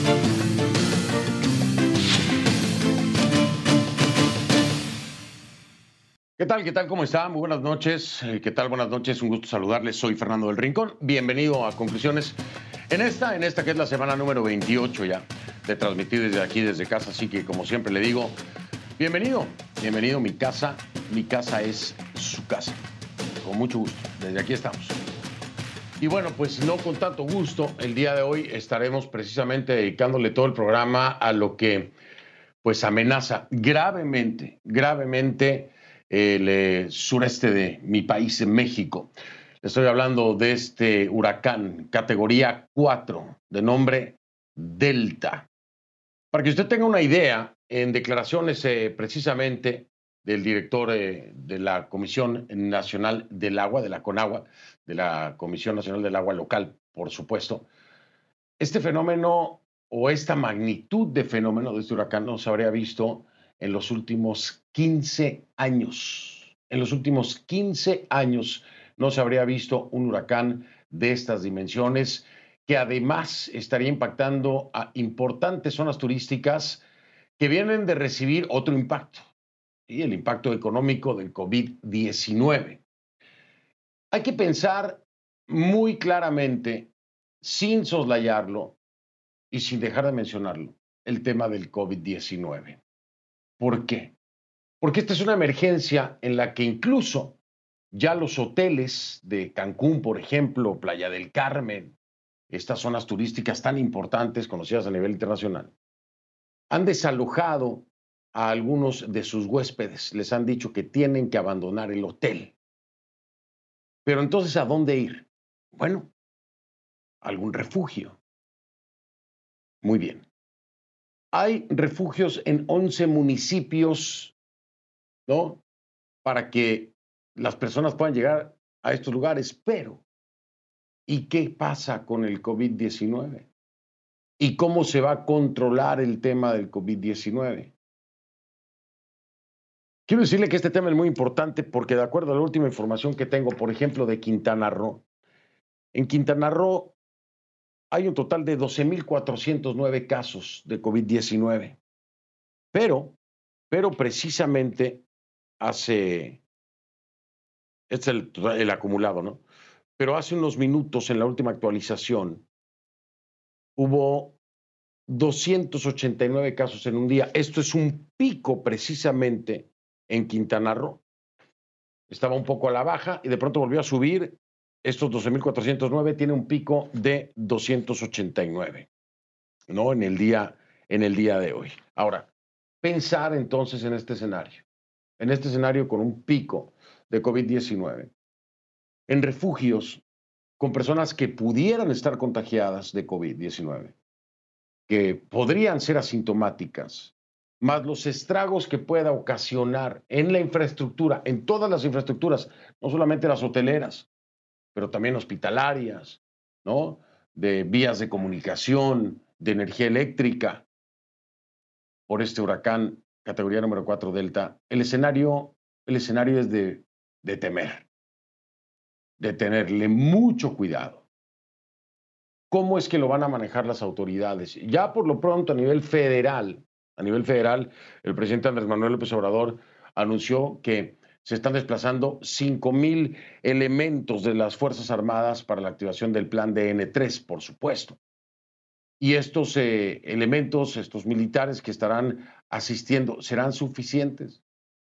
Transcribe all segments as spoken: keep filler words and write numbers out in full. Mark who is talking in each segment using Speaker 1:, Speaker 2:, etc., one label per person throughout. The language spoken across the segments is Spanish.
Speaker 1: ¿Qué tal? ¿Qué tal? ¿Cómo está? Muy buenas noches. Eh, ¿Qué tal? Buenas noches. Un gusto saludarles. Soy Fernando del Rincón. Bienvenido a Conclusiones. En esta, en esta que es la semana número veintiocho ya de transmitir desde aquí, desde casa. Así que, como siempre le digo, bienvenido. Bienvenido a mi casa. Mi casa es su casa. Con mucho gusto. Desde aquí estamos. Y bueno, pues no con tanto gusto. El día de hoy estaremos precisamente dedicándole todo el programa a lo que pues amenaza gravemente, gravemente el eh, sureste de mi país, en México. Le estoy hablando de este huracán categoría cuatro, de nombre Delta. Para que usted tenga una idea, en declaraciones eh, precisamente del director eh, de la Comisión Nacional del Agua, de la CONAGUA, de la Comisión Nacional del Agua Local, por supuesto, este fenómeno o esta magnitud de fenómeno de este huracán no se habría visto en los últimos quince años. En los últimos quince años no se habría visto un huracán de estas dimensiones que además estaría impactando a importantes zonas turísticas que vienen de recibir otro impacto, y el impacto económico del COVID diecinueve. Hay que pensar muy claramente, sin soslayarlo, y sin dejar de mencionarlo, el tema del COVID diecinueve. ¿Por qué? Porque esta es una emergencia en la que incluso ya los hoteles de Cancún, por ejemplo, Playa del Carmen, estas zonas turísticas tan importantes, conocidas a nivel internacional, han desalojado a algunos de sus huéspedes. Les han dicho que tienen que abandonar el hotel. Pero entonces, ¿a dónde ir? Bueno, algún refugio. Muy bien. Hay refugios en once municipios, ¿no? Para que las personas puedan llegar a estos lugares. Pero, ¿y qué pasa con el COVID diecinueve? ¿Y cómo se va a controlar el tema del COVID diecinueve? Quiero decirle que este tema es muy importante porque, de acuerdo a la última información que tengo, por ejemplo, de Quintana Roo, en Quintana Roo hay un total de doce mil cuatrocientos nueve casos de COVID diecinueve. Pero, pero precisamente hace, este es el, el acumulado, ¿no? Pero hace unos minutos, en la última actualización, hubo doscientos ochenta y nueve casos en un día. Esto es un pico precisamente en Quintana Roo. Estaba un poco a la baja y de pronto volvió a subir. Estos doce mil cuatrocientos nueve tiene un pico de doscientos ochenta y nueve, ¿no? En el día, en el día de hoy. Ahora, pensar entonces en este escenario, en este escenario con un pico de COVID diecinueve, en refugios con personas que pudieran estar contagiadas de COVID diecinueve, que podrían ser asintomáticas, más los estragos que pueda ocasionar en la infraestructura, en todas las infraestructuras, no solamente las hoteleras, pero también hospitalarias, ¿no? De vías de comunicación, de energía eléctrica, por este huracán categoría número cuatro Delta. El escenario, el escenario es de, de temer, de tenerle mucho cuidado. ¿Cómo es que lo van a manejar las autoridades? Ya por lo pronto a nivel federal, a nivel federal, el presidente Andrés Manuel López Obrador anunció que se están desplazando cinco mil elementos de las Fuerzas Armadas para la activación del plan D N tres, por supuesto. Y estos eh, elementos, estos militares que estarán asistiendo, ¿serán suficientes?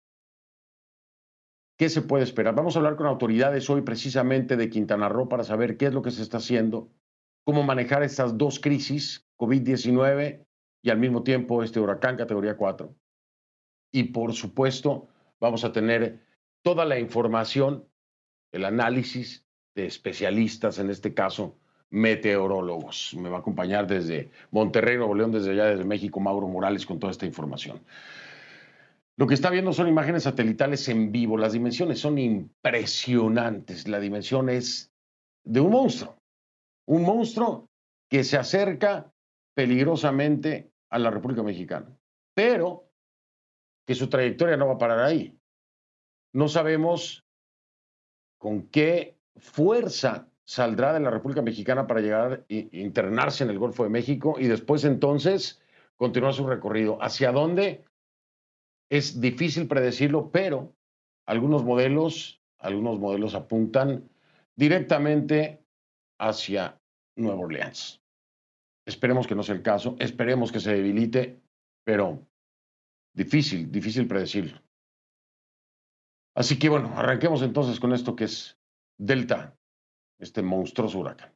Speaker 1: ¿Qué se puede esperar? Vamos a hablar con autoridades hoy precisamente de Quintana Roo para saber qué es lo que se está haciendo, cómo manejar estas dos crisis, COVID diecinueve y al mismo tiempo este huracán categoría cuatro. Y por supuesto, vamos a tener toda la información, el análisis de especialistas, en este caso, meteorólogos. Me va a acompañar desde Monterrey, Nuevo León, desde allá, desde México, Mauro Morales, con toda esta información. Lo que está viendo son imágenes satelitales en vivo. Las dimensiones son impresionantes. La dimensión es de un monstruo. Un monstruo que se acerca peligrosamente a la República Mexicana, pero que su trayectoria no va a parar ahí. No sabemos con qué fuerza saldrá de la República Mexicana para llegar e internarse en el Golfo de México y después entonces continuar su recorrido. ¿Hacia dónde? Es difícil predecirlo, pero algunos modelos, algunos modelos apuntan directamente hacia Nueva Orleans. Esperemos que no sea el caso, esperemos que se debilite, pero difícil, difícil predecirlo. Así que bueno, arranquemos entonces con esto que es Delta, este monstruoso huracán.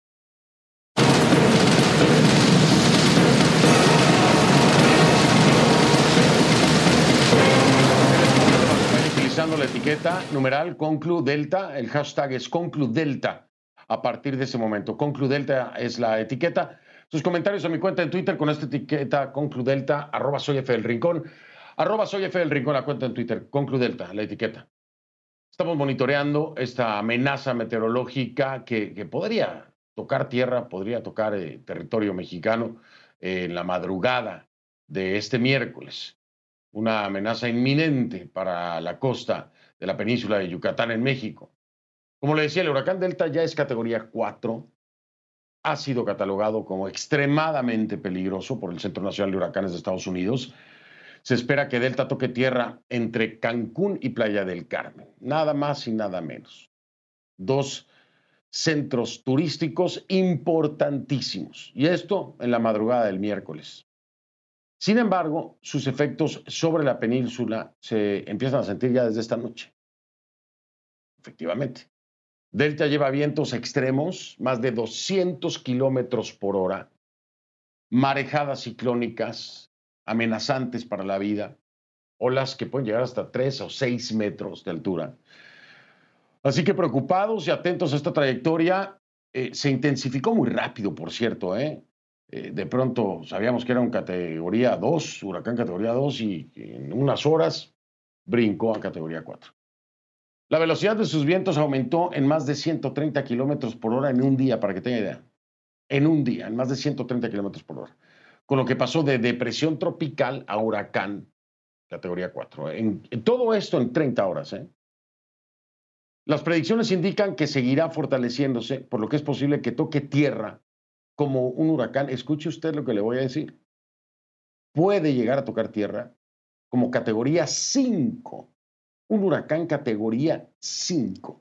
Speaker 1: Utilizando la etiqueta numeral Conclu Delta, el hashtag es Conclu Delta. A partir de ese momento, Conclu Delta es la etiqueta. Sus comentarios a mi cuenta en Twitter con esta etiqueta Conclu Delta, arroba soy F del Rincón, arroba soy F del Rincón, la cuenta en Twitter, Conclu Delta, la etiqueta. Estamos monitoreando esta amenaza meteorológica que, que podría tocar tierra, podría tocar eh, territorio mexicano eh, en la madrugada de este miércoles. Una amenaza inminente para la costa de la península de Yucatán en México. Como le decía, el huracán Delta ya es categoría cuatro, ha sido catalogado como extremadamente peligroso por el Centro Nacional de Huracanes de Estados Unidos. Se espera que Delta toque tierra entre Cancún y Playa del Carmen, nada más y nada menos. Dos centros turísticos importantísimos, y esto en la madrugada del miércoles. Sin embargo, sus efectos sobre la península se empiezan a sentir ya desde esta noche. Efectivamente. Delta lleva vientos extremos, más de doscientos kilómetros por hora, marejadas ciclónicas amenazantes para la vida, olas que pueden llegar hasta tres o seis metros de altura. Así que preocupados y atentos a esta trayectoria, eh, se intensificó muy rápido, por cierto, ¿eh? Eh, de pronto sabíamos que era un categoría dos, huracán categoría dos, y en unas horas brincó a categoría cuatro. La velocidad de sus vientos aumentó en más de ciento treinta kilómetros por hora en un día, para que tenga idea. En un día, en más de ciento treinta kilómetros por hora. Con lo que pasó de depresión tropical a huracán categoría cuatro. En, en todo esto en treinta horas. ¿eh? Las predicciones indican que seguirá fortaleciéndose, por lo que es posible que toque tierra como un huracán. Escuche usted lo que le voy a decir. Puede llegar a tocar tierra como categoría cinco. Un huracán categoría cinco.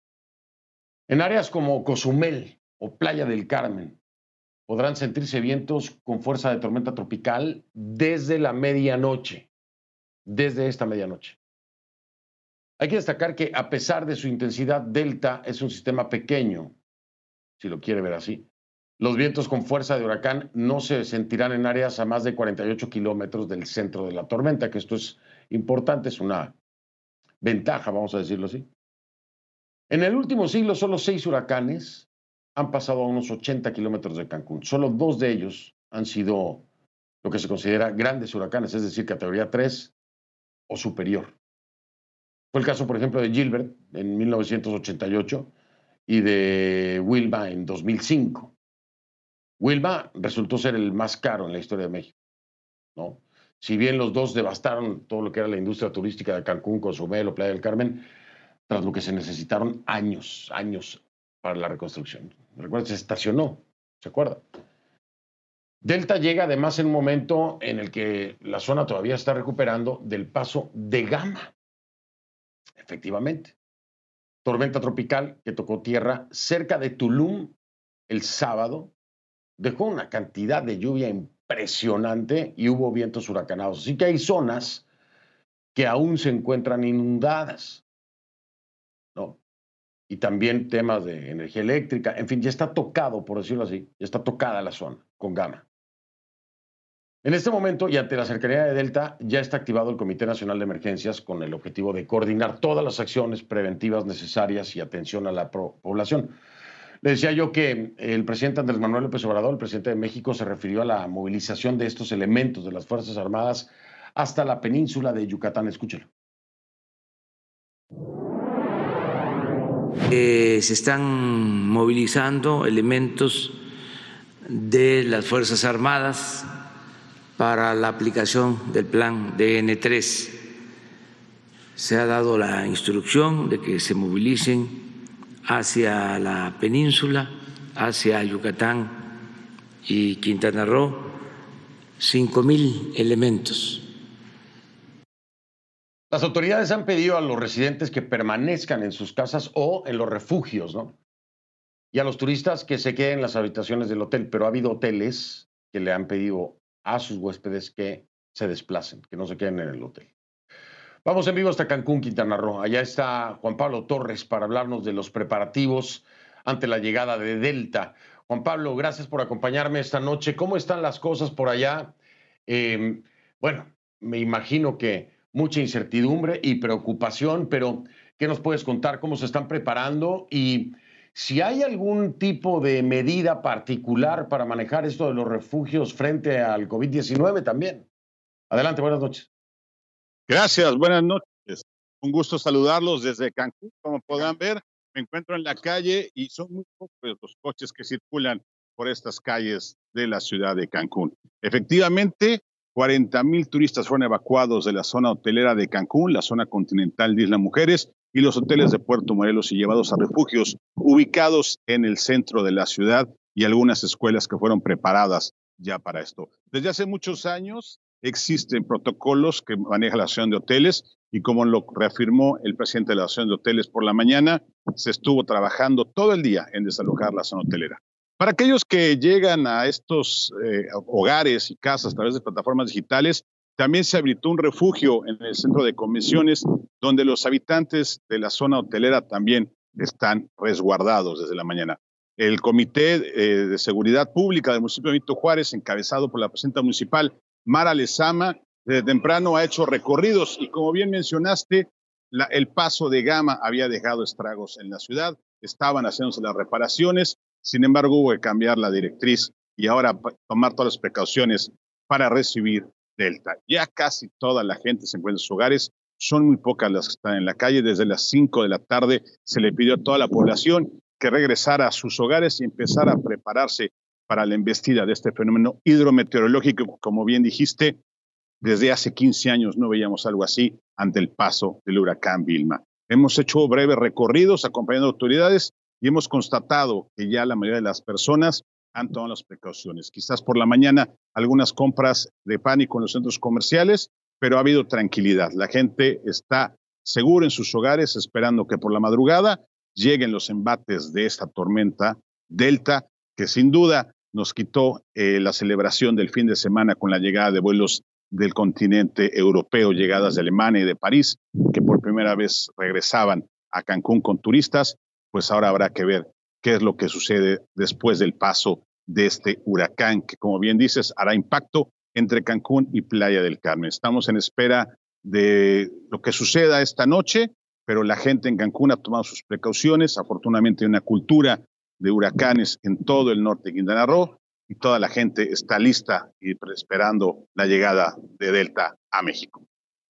Speaker 1: En áreas como Cozumel o Playa del Carmen podrán sentirse vientos con fuerza de tormenta tropical desde la medianoche, desde esta medianoche. Hay que destacar que a pesar de su intensidad, Delta es un sistema pequeño, si lo quiere ver así. Los vientos con fuerza de huracán no se sentirán en áreas a más de cuarenta y ocho kilómetros del centro de la tormenta, que esto es importante, es una ventaja, vamos a decirlo así. En el último siglo, solo seis huracanes han pasado a unos ochenta kilómetros de Cancún. Solo dos de ellos han sido lo que se considera grandes huracanes, es decir, categoría tres o superior. Fue el caso, por ejemplo, de Gilbert en mil novecientos ochenta y ocho y de Wilma en dos mil cinco. Wilma resultó ser el más caro en la historia de México, ¿no? Si bien los dos devastaron todo lo que era la industria turística de Cancún, Cozumel o Playa del Carmen, tras lo que se necesitaron años, años para la reconstrucción. Recuerda, se estacionó, ¿se acuerda? Delta llega además en un momento en el que la zona todavía está recuperando del paso de Gama. Efectivamente. Tormenta tropical que tocó tierra cerca de Tulum el sábado, dejó una cantidad de lluvia impresionante y hubo vientos huracanados. Así que hay zonas que aún se encuentran inundadas, ¿no? Y también temas de energía eléctrica. En fin, ya está tocado, por decirlo así, ya está tocada la zona con Gama. En este momento, y ante la cercanía de Delta, ya está activado el Comité Nacional de Emergencias con el objetivo de coordinar todas las acciones preventivas necesarias y atención a la población. Le decía yo que el presidente Andrés Manuel López Obrador, el presidente de México, se refirió a la movilización de estos elementos de las Fuerzas Armadas hasta la península de Yucatán. Escúchelo.
Speaker 2: Eh, se están movilizando elementos de las Fuerzas Armadas para la aplicación del plan D N tres. Se ha dado la instrucción de que se movilicen hacia la península, hacia Yucatán y Quintana Roo, cinco mil elementos.
Speaker 1: Las autoridades han pedido a los residentes que permanezcan en sus casas o en los refugios, ¿no? Y a los turistas que se queden en las habitaciones del hotel, pero ha habido hoteles que le han pedido a sus huéspedes que se desplacen, que no se queden en el hotel. Vamos en vivo hasta Cancún, Quintana Roo. Allá está Juan Pablo Torres para hablarnos de los preparativos ante la llegada de Delta. Juan Pablo, gracias por acompañarme esta noche. ¿Cómo están las cosas por allá? Eh, bueno, me imagino que mucha incertidumbre y preocupación, pero ¿qué nos puedes contar? ¿Cómo se están preparando? Y si hay algún tipo de medida particular para manejar esto de los refugios frente al COVID diecinueve también. Adelante, buenas noches.
Speaker 3: Gracias, buenas noches. Un gusto saludarlos desde Cancún. Como podrán ver, me encuentro en la calle y son muy pocos los coches que circulan por estas calles de la ciudad de Cancún. Efectivamente, cuarenta mil turistas fueron evacuados de la zona hotelera de Cancún, la zona continental de Isla Mujeres y los hoteles de Puerto Morelos y llevados a refugios ubicados en el centro de la ciudad y algunas escuelas que fueron preparadas ya para esto. Desde hace muchos años existen protocolos que maneja la Asociación de Hoteles y como lo reafirmó el presidente de la Asociación de Hoteles por la mañana, se estuvo trabajando todo el día en desalojar la zona hotelera. Para aquellos que llegan a estos eh, hogares y casas a través de plataformas digitales, también se habilitó un refugio en el centro de convenciones donde los habitantes de la zona hotelera también están resguardados desde la mañana. El Comité eh, de Seguridad Pública del municipio de Benito Juárez, encabezado por la presidenta municipal, Mara Lezama, desde temprano ha hecho recorridos y como bien mencionaste, la, el paso de Gama había dejado estragos en la ciudad, estaban haciéndose las reparaciones. Sin embargo, hubo que cambiar la directriz y ahora tomar todas las precauciones para recibir Delta. Ya casi toda la gente se encuentra en sus hogares, son muy pocas las que están en la calle. Desde las cinco de la tarde se le pidió a toda la población que regresara a sus hogares y empezara a prepararse para la embestida de este fenómeno hidrometeorológico. Como bien dijiste, desde hace quince años no veíamos algo así ante el paso del huracán Vilma. Hemos hecho breves recorridos acompañando a autoridades y hemos constatado que ya la mayoría de las personas han tomado las precauciones. Quizás por la mañana algunas compras de pánico en los centros comerciales, pero ha habido tranquilidad. La gente está segura en sus hogares esperando que por la madrugada lleguen los embates de esta tormenta Delta, que sin duda nos quitó eh, la celebración del fin de semana con la llegada de vuelos del continente europeo, llegadas de Alemania y de París, que por primera vez regresaban a Cancún con turistas. Pues ahora habrá que ver qué es lo que sucede después del paso de este huracán, que como bien dices, hará impacto entre Cancún y Playa del Carmen. Estamos en espera de lo que suceda esta noche, pero la gente en Cancún ha tomado sus precauciones. Afortunadamente hay una cultura de huracanes en todo el norte de Quintana Roo y toda la gente está lista y esperando la llegada de Delta a México.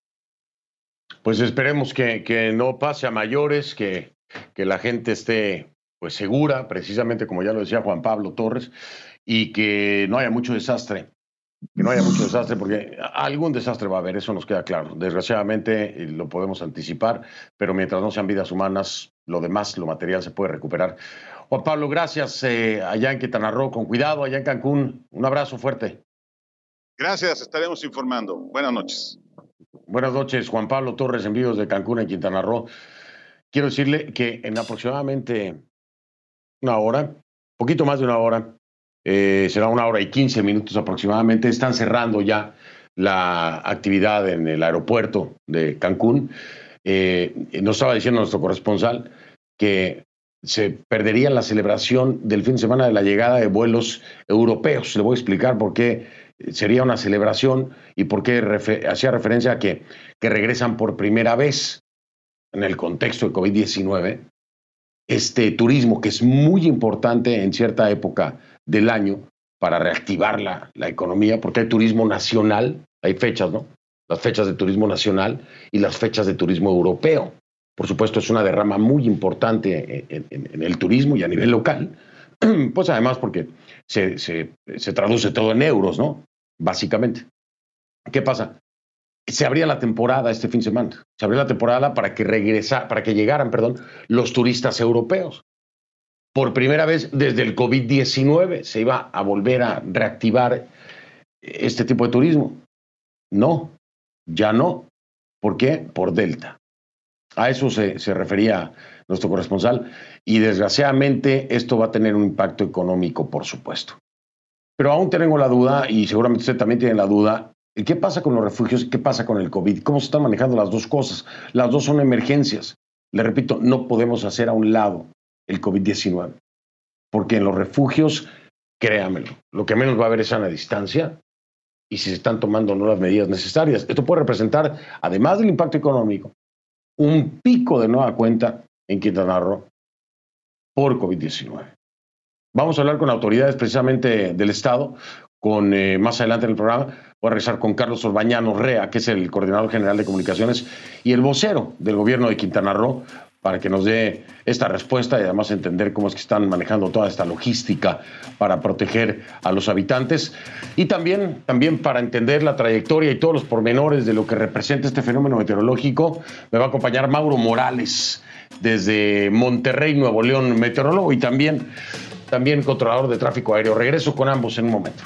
Speaker 1: Pues esperemos que, que no pase a mayores, que que la gente esté pues segura, precisamente como ya lo decía Juan Pablo Torres, y que no haya mucho desastre, que no haya mucho desastre, porque algún desastre va a haber, eso nos queda claro. Desgraciadamente eh, lo podemos anticipar, pero mientras no sean vidas humanas, lo demás, lo material se puede recuperar. Juan Pablo, gracias eh, allá en Quintana Roo, con cuidado, allá en Cancún, un abrazo fuerte.
Speaker 3: Gracias, estaremos informando. Buenas noches.
Speaker 1: Buenas noches, Juan Pablo Torres, en vivos de Cancún, en Quintana Roo. Quiero decirle que en aproximadamente una hora, poquito más de una hora, eh, será una hora y quince minutos aproximadamente, están cerrando ya la actividad en el aeropuerto de Cancún. Eh, nos estaba diciendo nuestro corresponsal que se perdería la celebración del fin de semana de la llegada de vuelos europeos. Le voy a explicar por qué sería una celebración y por qué refer- hacía referencia a que, que regresan por primera vez en el contexto de COVID diecinueve, este turismo que es muy importante en cierta época del año para reactivar la, la economía, porque hay turismo nacional, hay fechas, ¿no? Las fechas de turismo nacional y las fechas de turismo europeo. Por supuesto, es una derrama muy importante en, en, en el turismo y a nivel local, pues además porque se, se, se traduce todo en euros, ¿no? Básicamente. ¿Qué pasa? Se abría la temporada este fin de semana. Se abrió la temporada para que regresa, para que llegaran, perdón, los turistas europeos. por primera vez desde el COVID diecinueve se iba a volver a reactivar este tipo de turismo. No, ya no. ¿Por qué? Por Delta. A eso se, se refería nuestro corresponsal y desgraciadamente esto va a tener un impacto económico, por supuesto. Pero aún tengo la duda, y seguramente usted también tiene la duda, ¿qué pasa con los refugios y qué pasa con el COVID? ¿Cómo se están manejando las dos cosas? Las dos son emergencias. Le repito, no podemos hacer a un lado el COVID diecinueve, porque en los refugios, créamelo, lo que menos va a haber es sana distancia y si se están tomando no las medidas necesarias. Esto puede representar, además del impacto económico, un pico de nueva cuenta en Quintana Roo por COVID diecinueve. Vamos a hablar con autoridades precisamente del Estado, con eh, más adelante en el programa. Voy a regresar con Carlos Orbañanos Rea, que es el coordinador general de comunicaciones y el vocero del gobierno de Quintana Roo, para que nos dé esta respuesta y además entender cómo es que están manejando toda esta logística para proteger a los habitantes y también, también para entender la trayectoria y todos los pormenores de lo que representa este fenómeno meteorológico. Me va a acompañar Mauro Morales desde Monterrey, Nuevo León, meteorólogo y también, también controlador de tráfico aéreo. Regreso con ambos en un momento.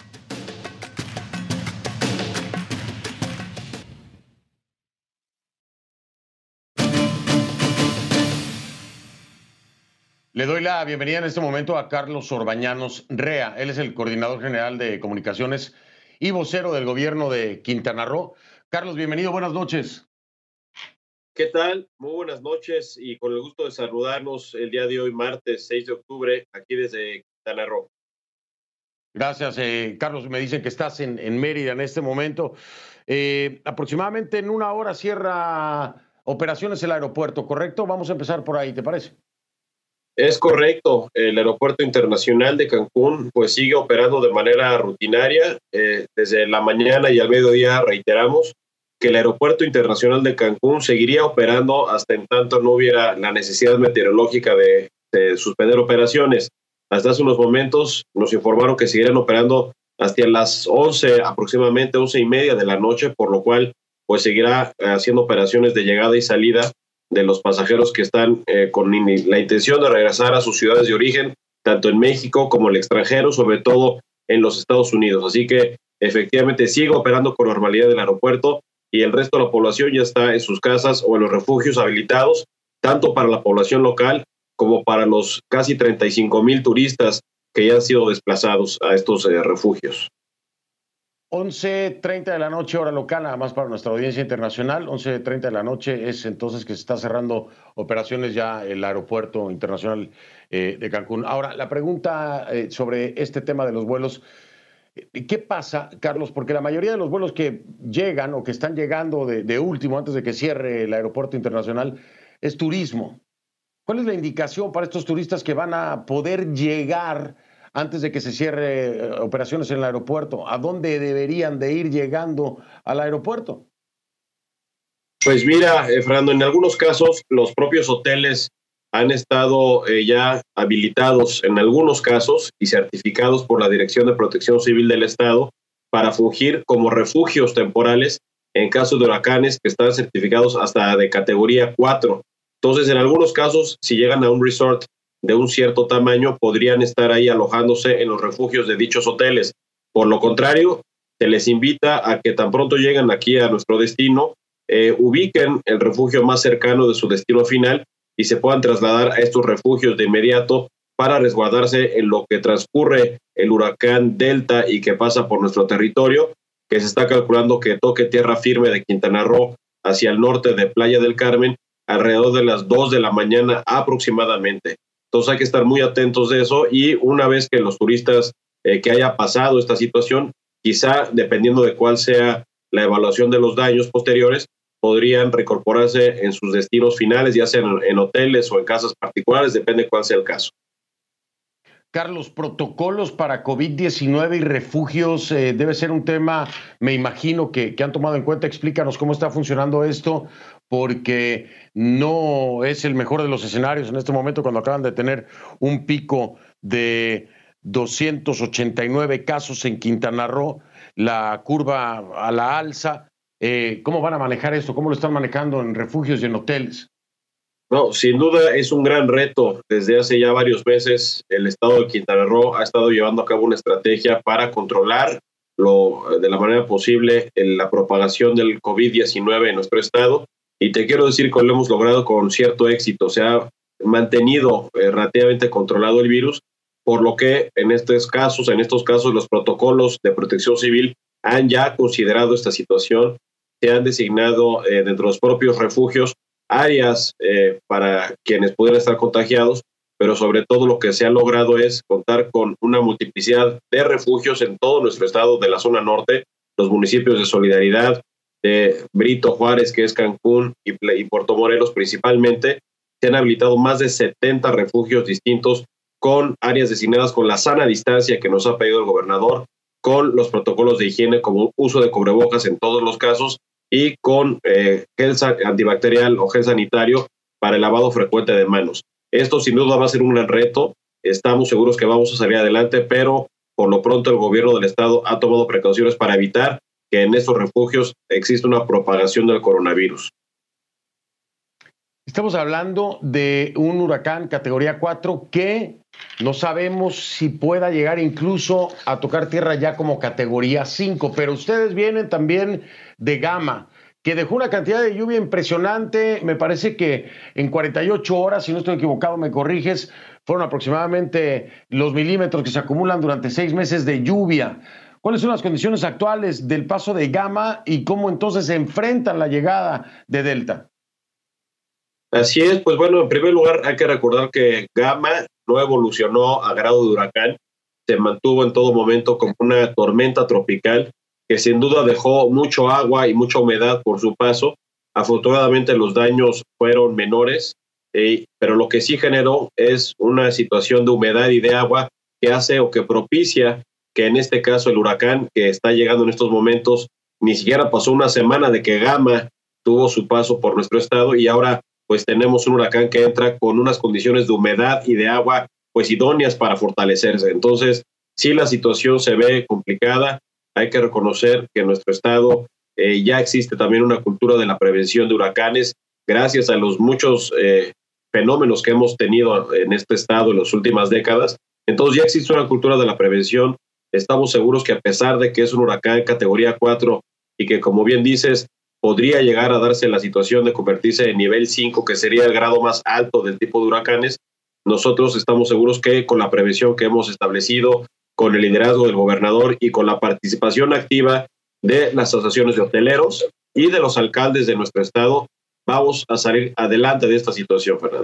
Speaker 1: Le doy la bienvenida en este momento a Carlos Orbañanos Rea. Él es el coordinador general de comunicaciones y vocero del gobierno de Quintana Roo. Carlos, bienvenido, buenas noches.
Speaker 4: ¿Qué tal? Muy buenas noches y con el gusto de saludarnos el día de hoy, martes seis de octubre, aquí desde Quintana Roo.
Speaker 1: Gracias, eh, Carlos. Me dicen que estás en, en Mérida en este momento. Eh, aproximadamente en una hora cierra operaciones el aeropuerto, ¿correcto? Vamos a empezar por ahí, ¿te parece?
Speaker 4: Es correcto. El Aeropuerto Internacional de Cancún pues sigue operando de manera rutinaria. Eh, desde la mañana y al mediodía reiteramos que el Aeropuerto Internacional de Cancún seguiría operando hasta en tanto no hubiera la necesidad meteorológica de, de suspender operaciones. Hasta hace unos momentos nos informaron que seguirían operando hasta las once, aproximadamente once y media de la noche, por lo cual pues seguirá haciendo operaciones de llegada y salida de los pasajeros que están eh, con la intención de regresar a sus ciudades de origen, tanto en México como en el extranjero, sobre todo en los Estados Unidos. Así que efectivamente sigue operando con normalidad el aeropuerto y el resto de la población ya está en sus casas o en los refugios habilitados, tanto para la población local como para los casi treinta y cinco mil turistas que ya han sido desplazados a estos eh, refugios.
Speaker 1: once treinta de la noche, hora local, nada más para nuestra audiencia internacional. once treinta de la noche es entonces que se está cerrando operaciones ya el Aeropuerto Internacional eh, de Cancún. Ahora, la pregunta eh, sobre este tema de los vuelos, ¿qué pasa, Carlos? Porque la mayoría de los vuelos que llegan o que están llegando de, de último, antes de que cierre el Aeropuerto Internacional, es turismo. ¿Cuál es la indicación para estos turistas que van a poder llegar antes de que se cierre eh, operaciones en el aeropuerto? ¿A dónde deberían de ir llegando al aeropuerto?
Speaker 4: Pues mira, eh, Fernando, en algunos casos los propios hoteles han estado eh, ya habilitados en algunos casos y certificados por la Dirección de Protección Civil del Estado para fungir como refugios temporales en caso de huracanes que están certificados hasta de categoría cuatro. Entonces, en algunos casos, si llegan a un resort de un cierto tamaño, podrían estar ahí alojándose en los refugios de dichos hoteles. Por lo contrario, se les invita a que tan pronto lleguen aquí a nuestro destino, eh, ubiquen el refugio más cercano de su destino final y se puedan trasladar a estos refugios de inmediato para resguardarse en lo que transcurre el huracán Delta y que pasa por nuestro territorio, que se está calculando que toque tierra firme de Quintana Roo hacia el norte de Playa del Carmen alrededor de las dos de la mañana aproximadamente. Entonces hay que estar muy atentos de eso y una vez que los turistas eh, que haya pasado esta situación, quizá dependiendo de cuál sea la evaluación de los daños posteriores, podrían reincorporarse en sus destinos finales, ya sea en, en hoteles o en casas particulares, depende cuál sea el caso.
Speaker 1: Carlos, protocolos para COVID diecinueve y refugios eh, debe ser un tema, me imagino, que, que han tomado en cuenta. Explícanos cómo está funcionando esto, porque no es el mejor de los escenarios en este momento cuando acaban de tener un pico de doscientos ochenta y nueve casos en Quintana Roo, la curva a la alza. Eh, ¿Cómo van a manejar esto? ¿Cómo lo están manejando en refugios y en hoteles?
Speaker 4: No, sin duda es un gran reto. Desde hace ya varios meses el estado de Quintana Roo ha estado llevando a cabo una estrategia para controlar lo, de la manera posible la propagación del COVID diecinueve en nuestro estado. Y te quiero decir que lo hemos logrado con cierto éxito. Se ha mantenido eh, relativamente controlado el virus, por lo que en estos casos, en estos casos los protocolos de protección civil han ya considerado esta situación. Se han designado eh, dentro de los propios refugios áreas eh, para quienes pudieran estar contagiados, pero sobre todo lo que se ha logrado es contar con una multiplicidad de refugios en todo nuestro estado de la zona norte, los municipios de Solidaridad, de Brito Juárez, que es Cancún, y, y Puerto Morelos principalmente. Se han habilitado más de setenta refugios distintos con áreas designadas con la sana distancia que nos ha pedido el gobernador, con los protocolos de higiene como uso de cubrebocas en todos los casos, y con eh, gel antibacterial o gel sanitario para el lavado frecuente de manos. Esto sin duda va a ser un gran reto. Estamos seguros que vamos a salir adelante, pero por lo pronto el gobierno del estado ha tomado precauciones para evitar que en estos refugios exista una propagación del coronavirus.
Speaker 1: Estamos hablando de un huracán categoría cuatro que no sabemos si pueda llegar incluso a tocar tierra ya como categoría cinco, pero ustedes vienen también de Gama, que dejó una cantidad de lluvia impresionante. Me parece que en cuarenta y ocho horas, si no estoy equivocado, me corriges, fueron aproximadamente los milímetros que se acumulan durante seis meses de lluvia. ¿Cuáles son las condiciones actuales del paso de Gama y cómo entonces se enfrentan la llegada de Delta?
Speaker 4: Así es, pues bueno, en primer lugar hay que recordar que Gama no evolucionó a grado de huracán, se mantuvo en todo momento como una tormenta tropical que sin duda dejó mucho agua y mucha humedad por su paso. Afortunadamente los daños fueron menores, eh, pero lo que sí generó es una situación de humedad y de agua que hace o que propicia que en este caso el huracán que está llegando en estos momentos, ni siquiera pasó una semana de que Gama tuvo su paso por nuestro estado y ahora pues tenemos un huracán que entra con unas condiciones de humedad y de agua pues idóneas para fortalecerse. Entonces, sí la situación se ve complicada. Hay que reconocer que en nuestro estado eh, ya existe también una cultura de la prevención de huracanes, gracias a los muchos eh, fenómenos que hemos tenido en este estado en las últimas décadas. Entonces ya existe una cultura de la prevención. Estamos seguros que a pesar de que es un huracán categoría cuatro y que, como bien dices, podría llegar a darse la situación de convertirse en nivel cinco, que sería el grado más alto del tipo de huracanes, nosotros estamos seguros que con la prevención que hemos establecido, con el liderazgo del gobernador y con la participación activa de las asociaciones de hoteleros y de los alcaldes de nuestro estado, vamos a salir adelante de esta situación, Fernando.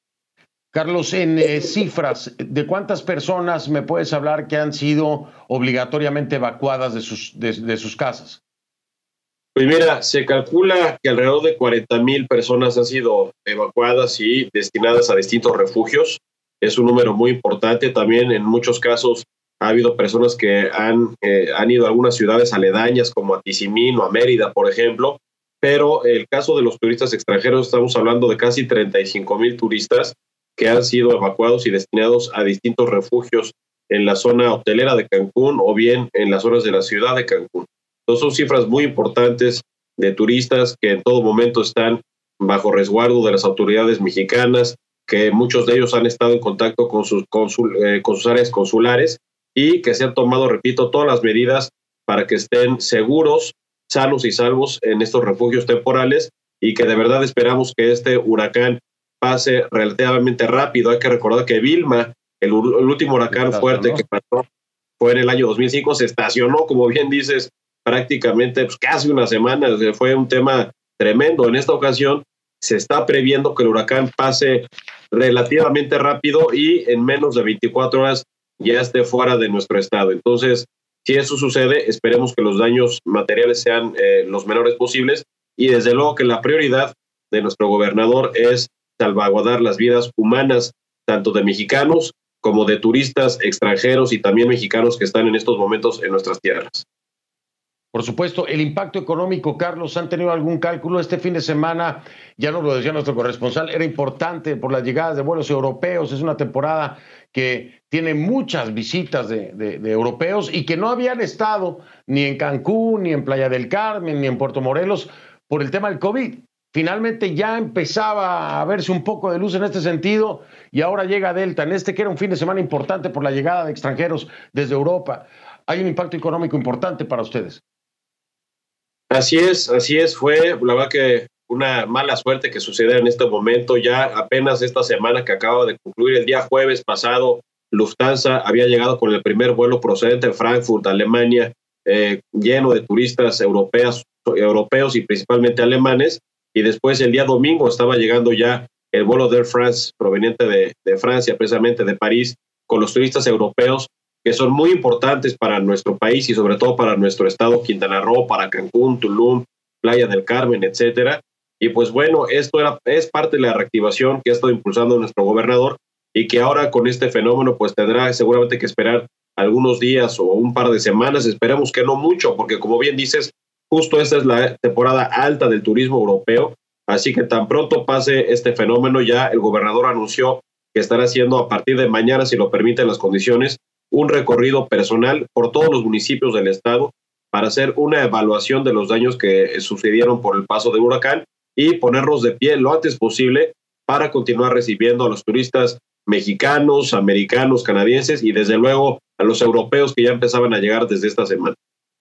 Speaker 1: Carlos, en eh, cifras, ¿de cuántas personas me puedes hablar que han sido obligatoriamente evacuadas de sus, de, de sus casas?
Speaker 4: Pues mira, se calcula que alrededor de cuarenta mil personas han sido evacuadas y destinadas a distintos refugios. Es un número muy importante. También en muchos casos ha habido personas que han, eh, han ido a algunas ciudades aledañas como a Tizimín o a Mérida, por ejemplo. Pero el caso de los turistas extranjeros, estamos hablando de casi treinta y cinco mil turistas que han sido evacuados y destinados a distintos refugios en la zona hotelera de Cancún o bien en las zonas de la ciudad de Cancún. Entonces son cifras muy importantes de turistas que en todo momento están bajo resguardo de las autoridades mexicanas, que muchos de ellos han estado en contacto con sus, consul, eh, con sus áreas consulares y que se han tomado, repito, todas las medidas para que estén seguros, sanos y salvos en estos refugios temporales y que de verdad esperamos que este huracán pase relativamente rápido. Hay que recordar que Vilma, el, el último huracán fuerte que pasó fue en el año dos mil cinco, se estacionó, como bien dices, prácticamente pues, casi una semana. Fue un tema tremendo. En esta ocasión se está previendo que el huracán pase relativamente rápido y en menos de veinticuatro horas ya esté fuera de nuestro estado. Entonces, si eso sucede, esperemos que los daños materiales sean eh, los menores posibles y desde luego que la prioridad de nuestro gobernador es salvaguardar las vidas humanas, tanto de mexicanos como de turistas extranjeros y también mexicanos que están en estos momentos en nuestras tierras.
Speaker 1: Por supuesto, el impacto económico, Carlos, ¿han tenido algún cálculo? Este fin de semana, ya nos lo decía nuestro corresponsal, era importante por las llegadas de vuelos europeos. Es una temporada que tiene muchas visitas de, de, de europeos y que no habían estado ni en Cancún, ni en Playa del Carmen, ni en Puerto Morelos por el tema del COVID. finalmente ya empezaba a verse un poco de luz en este sentido y ahora llega Delta, en este que era un fin de semana importante por la llegada de extranjeros desde Europa. Hay un impacto económico importante para ustedes.
Speaker 4: Así es, así es, fue la verdad que una mala suerte que sucediera en este momento. Ya apenas esta semana que acaba de concluir, el día jueves pasado, Lufthansa había llegado con el primer vuelo procedente de Frankfurt, Alemania, eh, lleno de turistas europeos, europeos y principalmente alemanes, y después el día domingo estaba llegando ya el vuelo de Air France proveniente de, de Francia, precisamente de París, con los turistas europeos que son muy importantes para nuestro país y sobre todo para nuestro estado Quintana Roo, para Cancún, Tulum, Playa del Carmen, etcétera. Y pues bueno, esto era, es parte de la reactivación que ha estado impulsando nuestro gobernador y que ahora con este fenómeno pues tendrá seguramente que esperar algunos días o un par de semanas, esperemos que no mucho, porque como bien dices, justo esta es la temporada alta del turismo europeo, así que tan pronto pase este fenómeno, ya el gobernador anunció que estará haciendo a partir de mañana, si lo permiten las condiciones, un recorrido personal por todos los municipios del estado para hacer una evaluación de los daños que sucedieron por el paso del huracán y ponernos de pie lo antes posible para continuar recibiendo a los turistas mexicanos, americanos, canadienses y desde luego a los europeos que ya empezaban a llegar desde esta semana.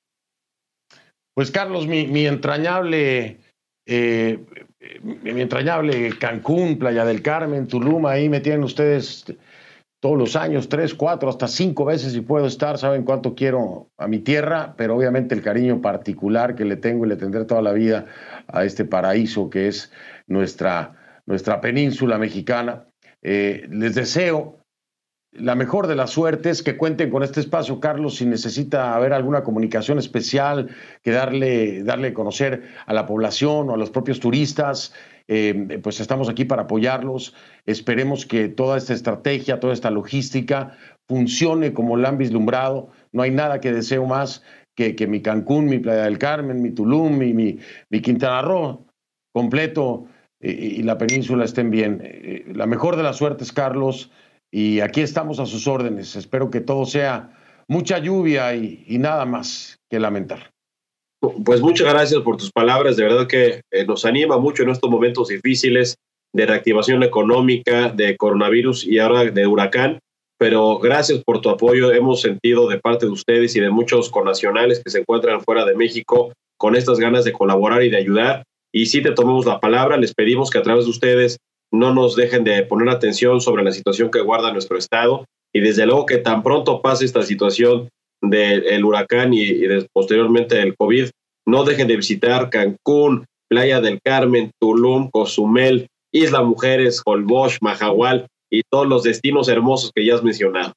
Speaker 1: Pues Carlos, mi, mi entrañable eh, mi entrañable Cancún, Playa del Carmen, Tulum, ahí me tienen ustedes todos los años, tres, cuatro, hasta cinco veces si puedo estar, saben cuánto quiero a mi tierra, pero obviamente el cariño particular que le tengo y le tendré toda la vida a este paraíso que es nuestra, nuestra península mexicana. Eh, les deseo la mejor de las suertes, que cuenten con este espacio, Carlos, si necesita haber alguna comunicación especial, que darle, darle a conocer a la población o a los propios turistas, eh, pues estamos aquí para apoyarlos. Esperemos que toda esta estrategia, toda esta logística funcione como la han vislumbrado. No hay nada que deseo más que, que mi Cancún, mi Playa del Carmen, mi Tulum, mi, mi, mi Quintana Roo completo eh, y la península estén bien. Eh, la mejor de las suertes, Carlos. Y aquí estamos a sus órdenes. Espero que todo sea mucha lluvia y, y nada más que lamentar.
Speaker 4: Pues muchas gracias por tus palabras. De verdad que eh, nos anima mucho en estos momentos difíciles de reactivación económica, de coronavirus y ahora de huracán. Pero gracias por tu apoyo. Hemos sentido de parte de ustedes y de muchos connacionales que se encuentran fuera de México con estas ganas de colaborar y de ayudar. Y sí te tomamos la palabra. Les pedimos que a través de ustedes no nos dejen de poner atención sobre la situación que guarda nuestro estado y desde luego que tan pronto pase esta situación del huracán y, y de, posteriormente el COVID, no dejen de visitar Cancún, Playa del Carmen, Tulum, Cozumel, Isla Mujeres, Holbox, Mahahual y todos los destinos hermosos que ya has mencionado.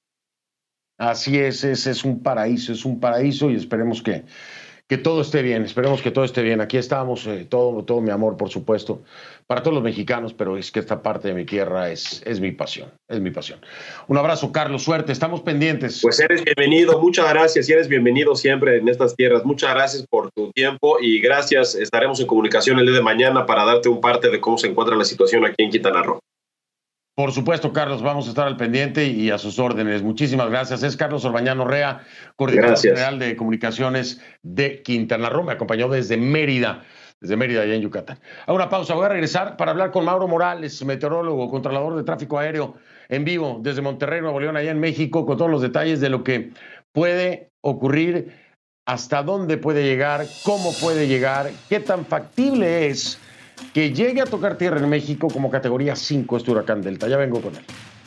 Speaker 1: Así es, ese es un paraíso, es un paraíso y esperemos que Que todo esté bien, esperemos que todo esté bien. Aquí estamos, eh, todo, todo mi amor, por supuesto, para todos los mexicanos, pero es que esta parte de mi tierra es, es mi pasión, es mi pasión. Un abrazo, Carlos, suerte, estamos pendientes.
Speaker 4: Pues eres bienvenido, muchas gracias y eres bienvenido siempre en estas tierras. Muchas gracias por tu tiempo y gracias, estaremos en comunicación el día de mañana para darte un parte de cómo se encuentra la situación aquí en Quintana Roo.
Speaker 1: Por supuesto, Carlos, vamos a estar al pendiente y a sus órdenes. Muchísimas gracias. Es Carlos Orbañano Rea, coordinador
Speaker 4: gracias.
Speaker 1: general de comunicaciones de Quintana Roo. Me acompañó desde Mérida, desde Mérida, allá en Yucatán. A una pausa, voy a regresar para hablar con Mauro Morales, meteorólogo, controlador de tráfico aéreo, en vivo desde Monterrey, Nuevo León, allá en México, con todos los detalles de lo que puede ocurrir, hasta dónde puede llegar, cómo puede llegar, qué tan factible es que llegue a tocar tierra en México como categoría cinco este huracán Delta. Ya vengo con él.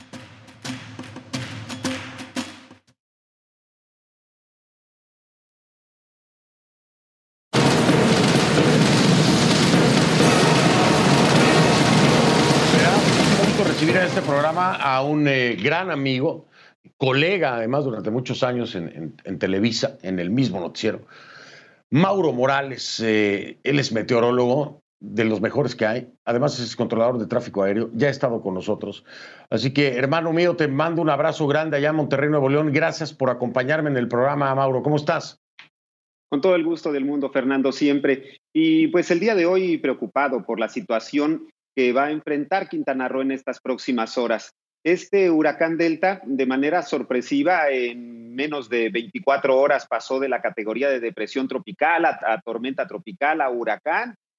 Speaker 1: Me da mucho gusto recibir en este programa a un eh, gran amigo, colega además durante muchos años en, en, en Televisa, en el mismo noticiero, Mauro Morales. Eh, él es meteorólogo, de los mejores que hay. Además es controlador de tráfico aéreo. Ya ha estado con nosotros. Así que, hermano mío, te mando un abrazo grande allá en Monterrey, Nuevo León. Gracias por acompañarme en el programa, Mauro. ¿Cómo estás?
Speaker 5: Con todo el gusto del mundo, Fernando, siempre. Y pues el día de hoy preocupado por la situación que va a enfrentar Quintana Roo en estas próximas horas. Este huracán Delta, de manera sorpresiva, en menos de veinticuatro horas pasó de la categoría de depresión tropical a, a tormenta tropical, a huracán.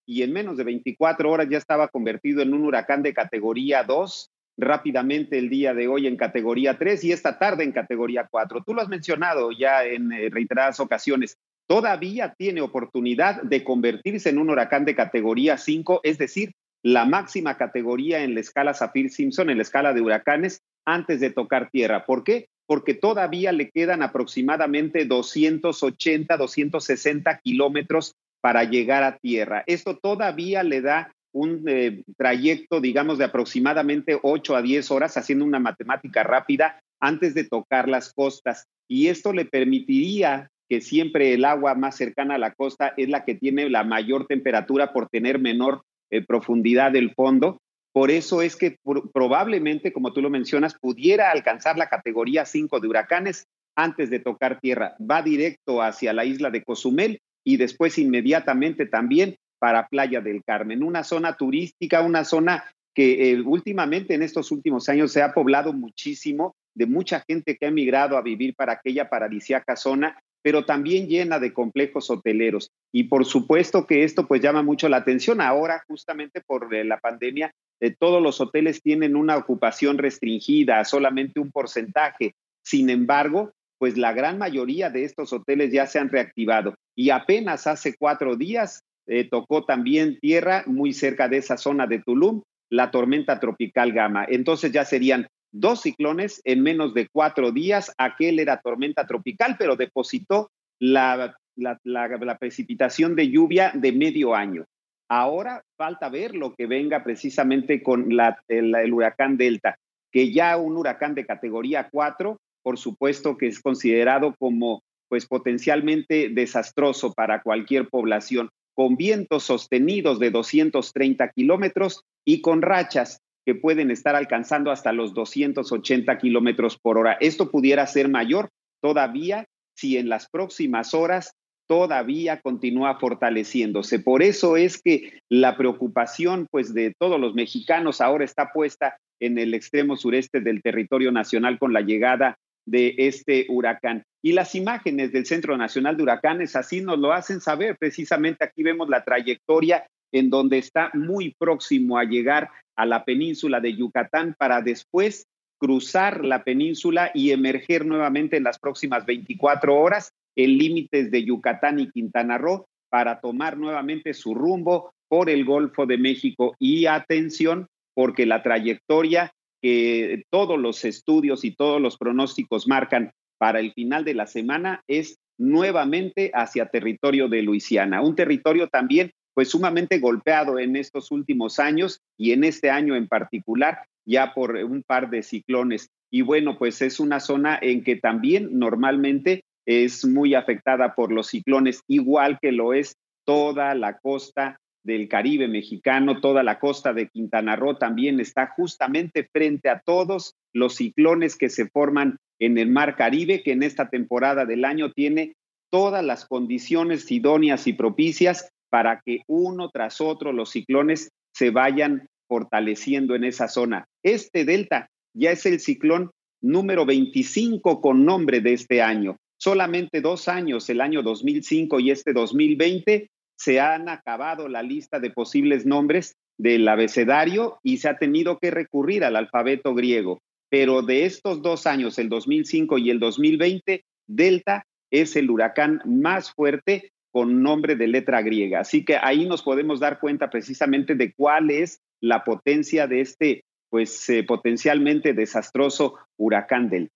Speaker 5: y en menos de veinticuatro horas ya estaba convertido en un huracán de categoría dos, rápidamente el día de hoy en categoría tres y esta tarde en categoría cuatro. Tú lo has mencionado ya en eh, reiteradas ocasiones. Todavía tiene oportunidad de convertirse en un huracán de categoría cinco, es decir, la máxima categoría en la escala Saffir-Simpson, en la escala de huracanes, antes de tocar tierra. ¿Por qué? Porque todavía le quedan aproximadamente doscientos ochenta, doscientos sesenta kilómetros para llegar a tierra. Esto todavía le da un eh, trayecto, digamos, de aproximadamente ocho a diez horas, haciendo una matemática rápida, antes de tocar las costas. Y esto le permitiría que siempre el agua más cercana a la costa es la que tiene la mayor temperatura por tener menor eh, profundidad del fondo. Por eso es que por, probablemente, como tú lo mencionas, pudiera alcanzar la categoría cinco de huracanes antes de tocar tierra. Va directo hacia la isla de Cozumel y después inmediatamente también para Playa del Carmen, una zona turística, una zona que eh, últimamente en estos últimos años se ha poblado muchísimo, de mucha gente que ha emigrado a vivir para aquella paradisíaca zona, pero también llena de complejos hoteleros. Y por supuesto que esto pues llama mucho la atención. Ahora, justamente por eh, la pandemia, eh, todos los hoteles tienen una ocupación restringida, solamente un porcentaje. Sin embargo, pues la gran mayoría de estos hoteles ya se han reactivado. Y apenas hace cuatro días eh, tocó también tierra muy cerca de esa zona de Tulum, la tormenta tropical Gama. Entonces ya serían dos ciclones en menos de cuatro días. Aquel era tormenta tropical, pero depositó la, la, la, la precipitación de lluvia de medio año. Ahora falta ver lo que venga precisamente con la, el, el huracán Delta, que ya un huracán de categoría cuatro, por supuesto que es considerado como pues potencialmente desastroso para cualquier población, con vientos sostenidos de doscientos treinta kilómetros y con rachas que pueden estar alcanzando hasta los doscientos ochenta kilómetros por hora. Esto pudiera ser mayor todavía si en las próximas horas todavía continúa fortaleciéndose. Por eso es que la preocupación pues, de todos los mexicanos ahora está puesta en el extremo sureste del territorio nacional con la llegada de este huracán. Y las imágenes del Centro Nacional de Huracanes así nos lo hacen saber. Precisamente aquí vemos la trayectoria en donde está muy próximo a llegar a la península de Yucatán para después cruzar la península y emerger nuevamente en las próximas veinticuatro horas en límites de Yucatán y Quintana Roo para tomar nuevamente su rumbo por el Golfo de México. Y atención, porque la trayectoria que todos los estudios y todos los pronósticos marcan para el final de la semana es nuevamente hacia territorio de Luisiana, un territorio también pues sumamente golpeado en estos últimos años y en este año en particular ya por un par de ciclones. Y bueno, pues es una zona en que también normalmente es muy afectada por los ciclones, igual que lo es toda la costa del Caribe mexicano, toda la costa de Quintana Roo también está justamente frente a todos los ciclones que se forman en el Mar Caribe, que en esta temporada del año tiene todas las condiciones idóneas y propicias para que uno tras otro los ciclones se vayan fortaleciendo en esa zona. Este delta ya es el ciclón número veinticinco con nombre de este año. Solamente dos años, el año dos mil cinco y este dos mil veinte, se han acabado la lista de posibles nombres del abecedario y se ha tenido que recurrir al alfabeto griego. Pero de estos dos años, el dos mil cinco y el dos mil veinte, Delta es el huracán más fuerte con nombre de letra griega. Así que ahí nos podemos dar cuenta precisamente de cuál es la potencia de este, pues, eh, potencialmente desastroso huracán Delta.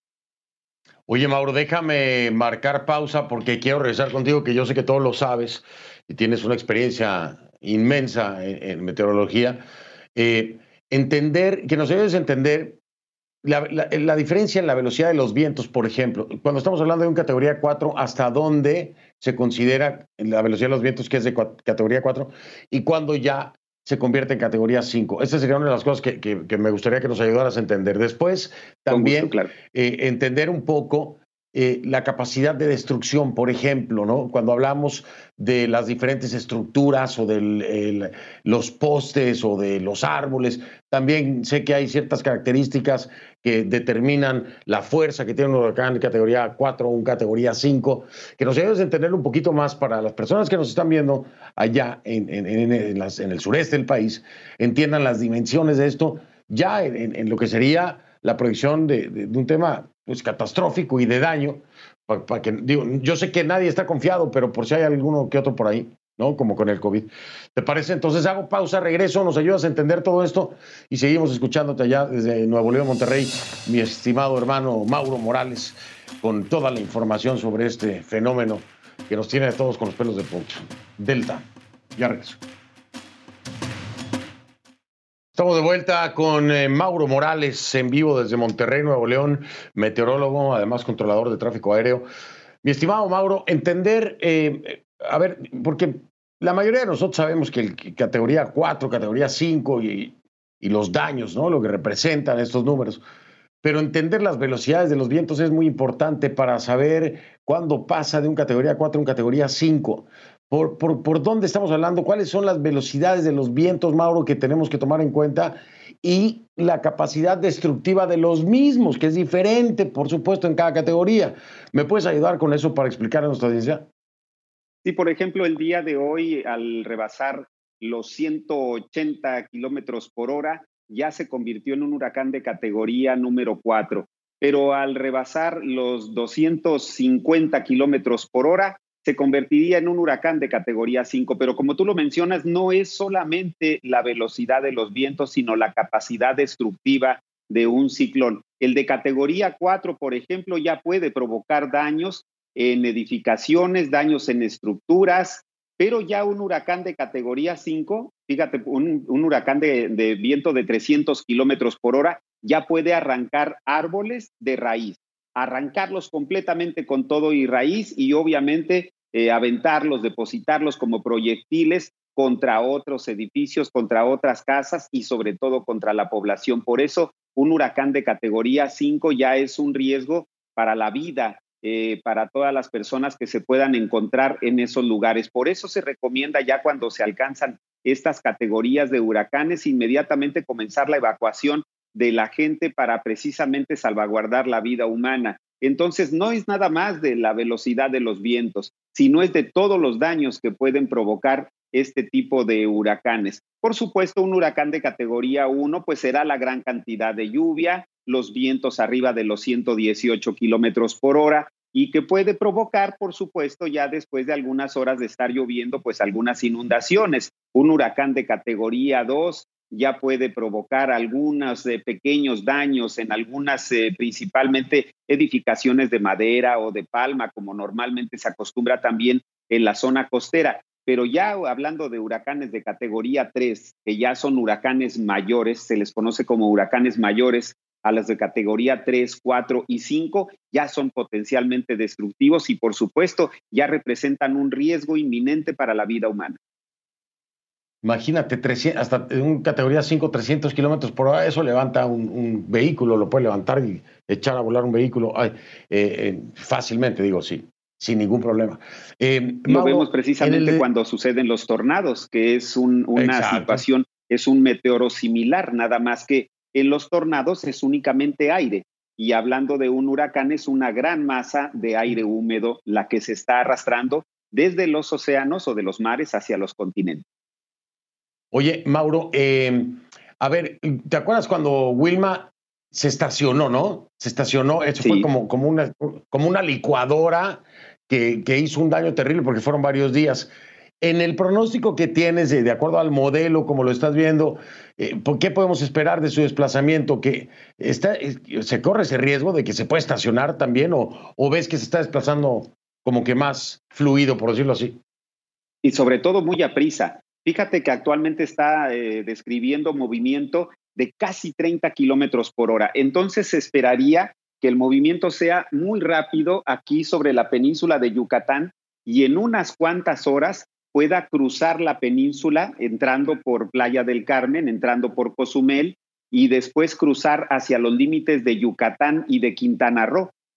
Speaker 1: Oye, Mauro, déjame marcar pausa porque quiero regresar contigo, que yo sé que todo lo sabes y tienes una experiencia inmensa en, en meteorología. Eh, entender, que nos ayudes a entender la, la, la diferencia en la velocidad de los vientos, por ejemplo. Cuando estamos hablando de un categoría cuatro, ¿hasta dónde se considera la velocidad de los vientos que es de categoría cuatro? Y cuando ya se convierte en categoría cinco. Esta sería una de las cosas que, que, que me gustaría que nos ayudaras a entender. Después, también,
Speaker 5: gusto, claro.
Speaker 1: eh, entender un poco eh, la capacidad de destrucción, por ejemplo, ¿no? Cuando hablamos de las diferentes estructuras o de los postes o de los árboles, también sé que hay ciertas características que determinan la fuerza que tiene un huracán de categoría cuatro o un categoría cinco, que nos ayudes a entender un poquito más para las personas que nos están viendo allá en, en, en, en, las, en el sureste del país, entiendan las dimensiones de esto, ya en, en lo que sería la proyección de, de, de un tema pues, catastrófico y de daño. Pa, pa que, digo, yo sé que nadie está confiado, pero por si hay alguno que otro por ahí, ¿no? Como con el COVID. ¿Te parece? Entonces hago pausa, regreso, nos ayudas a entender todo esto y seguimos escuchándote allá desde Nuevo León, Monterrey, mi estimado hermano Mauro Morales, con toda la información sobre este fenómeno que nos tiene a todos con los pelos de punta. Delta. Ya regreso. Estamos de vuelta con eh, Mauro Morales en vivo desde Monterrey, Nuevo León, meteorólogo, además controlador de tráfico aéreo. Mi estimado Mauro, entender, eh, a ver, porque la mayoría de nosotros sabemos que el que categoría cuatro, categoría cinco y, y los daños, ¿no? Lo que representan estos números. Pero entender las velocidades de los vientos es muy importante para saber cuándo pasa de un categoría cuatro a un categoría cinco. ¿Por, por, ¿Por dónde estamos hablando? ¿Cuáles son las velocidades de los vientos, Mauro, que tenemos que tomar en cuenta? Y la capacidad destructiva de los mismos, que es diferente, por supuesto, en cada categoría. ¿Me puedes ayudar con eso para explicar a nuestra audiencia?
Speaker 5: Sí, por ejemplo, el día de hoy, al rebasar los ciento ochenta kilómetros por hora, ya se convirtió en un huracán de categoría número cuatro. Pero al rebasar los doscientos cincuenta kilómetros por hora, se convertiría en un huracán de categoría cinco. Pero como tú lo mencionas, no es solamente la velocidad de los vientos, sino la capacidad destructiva de un ciclón. El de categoría cuatro, por ejemplo, ya puede provocar daños en edificaciones, daños en estructuras, pero ya un huracán de categoría cinco, fíjate, un, un huracán de, de viento de trescientos kilómetros por hora, ya puede arrancar árboles de raíz, arrancarlos completamente con todo y raíz y obviamente eh, aventarlos, depositarlos como proyectiles contra otros edificios, contra otras casas y sobre todo contra la población. Por eso, un huracán de categoría cinco ya es un riesgo para la vida, eh, para todas las personas que se puedan encontrar en esos lugares. Por eso se recomienda ya cuando se alcanzan estas categorías de huracanes, inmediatamente comenzar la evacuación de la gente para precisamente salvaguardar la vida humana. Entonces, no es nada más de la velocidad de los vientos, sino es de todos los daños que pueden provocar este tipo de huracanes. Por supuesto, un huracán de categoría uno, pues será la gran cantidad de lluvia, los vientos arriba de los ciento dieciocho kilómetros por hora y que puede provocar, por supuesto, ya después de algunas horas de estar lloviendo, pues algunas inundaciones. Un huracán de categoría dos ya puede provocar algunos eh, pequeños daños en algunas, eh, principalmente edificaciones de madera o de palma, como normalmente se acostumbra también en la zona costera. Pero ya hablando de huracanes de categoría tres, que ya son huracanes mayores, se les conoce como huracanes mayores, a las de categoría tres, cuatro y cinco, ya son potencialmente destructivos y, por supuesto, ya representan un riesgo inminente para la vida humana.
Speaker 1: Imagínate, trescientos, hasta en categoría cinco, trescientos kilómetros por hora, eso levanta un, un vehículo, lo puede levantar y echar a volar un vehículo ay, eh, eh, fácilmente, digo, sí, sin ningún problema.
Speaker 5: Eh, lo Mauro, vemos precisamente el... cuando suceden los tornados, que es un, una Exacto. situación, es un meteoro similar, nada más que en los tornados es únicamente aire. Y hablando de un huracán, es una gran masa de aire húmedo la que se está arrastrando desde los océanos o de los mares hacia los continentes.
Speaker 1: Oye, Mauro, eh, a ver, ¿te acuerdas cuando Wilma se estacionó, no? Se estacionó, eso sí. fue como, como, una, como una licuadora que, que hizo un daño terrible porque fueron varios días. En el pronóstico que tienes, de, de acuerdo al modelo, como lo estás viendo, eh, ¿por qué podemos esperar de su desplazamiento? ¿Que está, se corre ese riesgo de que se puede estacionar también o, o ves que se está desplazando como que más fluido, por decirlo así?
Speaker 5: Y sobre todo muy a prisa. Fíjate que actualmente está eh, describiendo movimiento de casi treinta kilómetros por hora. Entonces se esperaría que el movimiento sea muy rápido aquí sobre la península de Yucatán y en unas cuantas horas pueda cruzar la península entrando por Playa del Carmen, entrando por Cozumel y después cruzar hacia los límites de Yucatán y de Quintana Roo.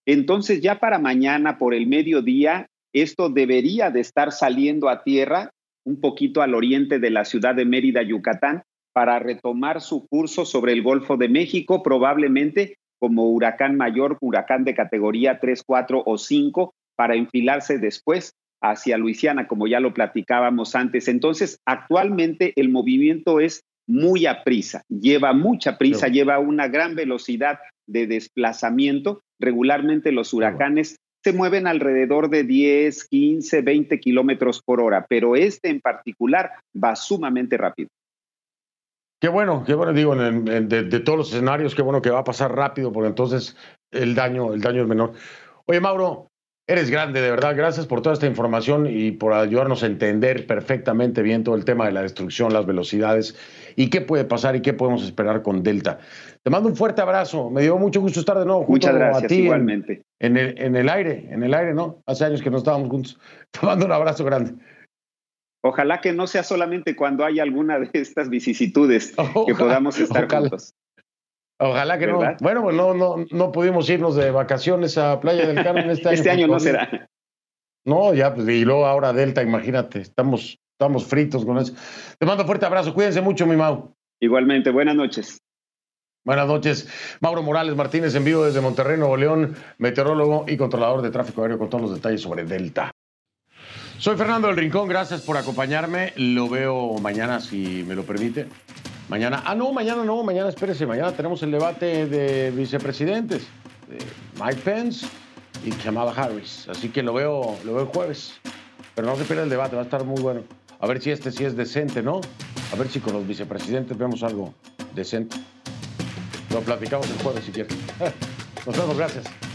Speaker 5: Entonces ya para mañana por el mediodía esto debería de estar saliendo a tierra un poquito al oriente de la ciudad de Mérida, Yucatán, para retomar su curso sobre el Golfo de México, probablemente como huracán mayor, huracán de categoría tres, cuatro o cinco, para enfilarse después hacia Luisiana, como ya lo platicábamos antes. Entonces, actualmente el movimiento es muy aprisa, lleva mucha prisa,
Speaker 1: Pero,
Speaker 5: lleva una gran velocidad de desplazamiento. Regularmente los huracanes se mueven alrededor de diez, quince, veinte kilómetros por hora, pero este en particular va sumamente rápido.
Speaker 1: Qué bueno, qué bueno, digo, en, en, de, de todos los escenarios, qué bueno que va a pasar rápido, porque entonces el daño, el daño es menor. Oye, Mauro, eres grande, de verdad. Gracias por toda esta información y por ayudarnos a entender perfectamente bien todo el tema de la destrucción, las velocidades y qué puede pasar y qué podemos esperar con Delta. Te mando un fuerte abrazo. Me dio mucho gusto estar de nuevo junto
Speaker 5: Muchas gracias,
Speaker 1: a ti
Speaker 5: igualmente.
Speaker 1: En, en, el, en el aire, en el aire, ¿no? Hace años que no estábamos juntos. Te mando un abrazo grande.
Speaker 5: Ojalá que no sea solamente cuando haya alguna de estas vicisitudes ojalá, que podamos estar
Speaker 1: ojalá. juntos. Ojalá que ¿verdad? no. Bueno, pues no, no, no pudimos irnos de vacaciones a Playa del Carmen este año.
Speaker 5: Este año no será.
Speaker 1: No, ya, pues, y luego ahora Delta, imagínate, estamos, estamos fritos con eso. Te mando un fuerte abrazo, cuídense mucho, mi Mau.
Speaker 5: Igualmente, buenas noches.
Speaker 1: Buenas noches. Mauro Morales Martínez, en vivo desde Monterrey, Nuevo León, meteorólogo y controlador de tráfico aéreo con todos los detalles sobre Delta. Soy Fernando del Rincón, gracias por acompañarme. Lo veo mañana, si me lo permite. Mañana, ah, no, mañana no, mañana espérese, mañana tenemos el debate de vicepresidentes, de Mike Pence y Kamala Harris. Así que lo veo, lo veo el jueves. Pero no se pierda el debate, va a estar muy bueno. A ver si este sí es decente, ¿no? A ver si con los vicepresidentes vemos algo decente. Lo platicamos el jueves si quieres. Nos vemos, gracias.